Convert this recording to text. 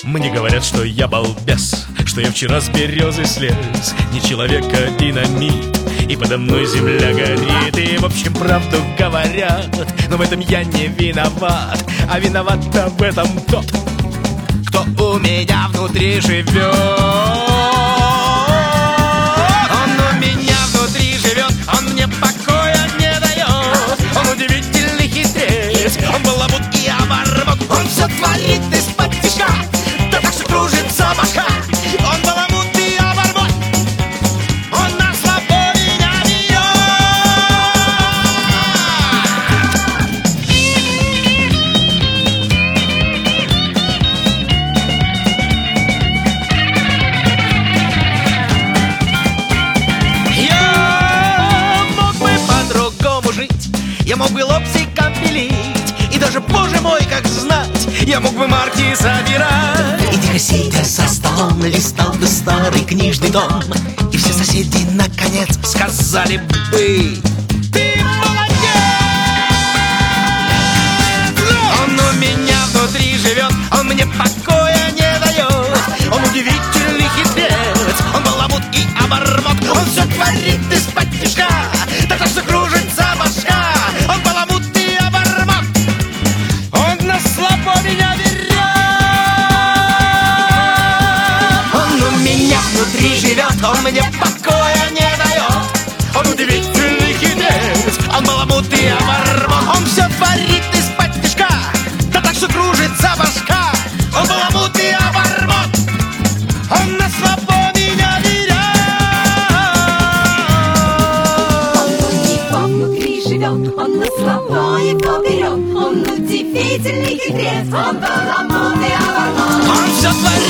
Мне говорят, что я балбес, что я вчера с березы слез. Не человек, а динамит, и подо мной земля горит. И в общем правду говорят, но в этом я не виноват. А виноват-то в этом тот, кто у меня внутри живет. Он у меня внутри живет, он мне покоя не дает. Он удивительный хитрец, он балабут и оборвот. Он все творит из-под тишка, да так что кружится башка. Он баламут и оборвот, он на слабо меня бьет. Я мог бы по-другому жить, я мог бы лобзиком пилить, и даже, боже мой, как знать, я мог бы марки собирать. И тихо сидя за столом листал бы старый книжный том, и все соседи наконец Сказали бы: ты молодец! Он у меня внутри живет, он мне покоя не дает. Он удивительный хитрец, он баламут и обормот. Он все творит из-под тишка, да так что кружится башка. Он баламут и обормот, он на слабо меня берет. он у меня внутри живет, Он мне покоя не дает. Он удивительный хитрец, он баламут и обормот. Он все творит из-под тишка, да так что кружится башка. Он баламут и обормот, он на слабо меня берет. Он у него внутри живет, он на слабо его берет. Он удивительный хитрец, он баламут и оборвот. Он все творит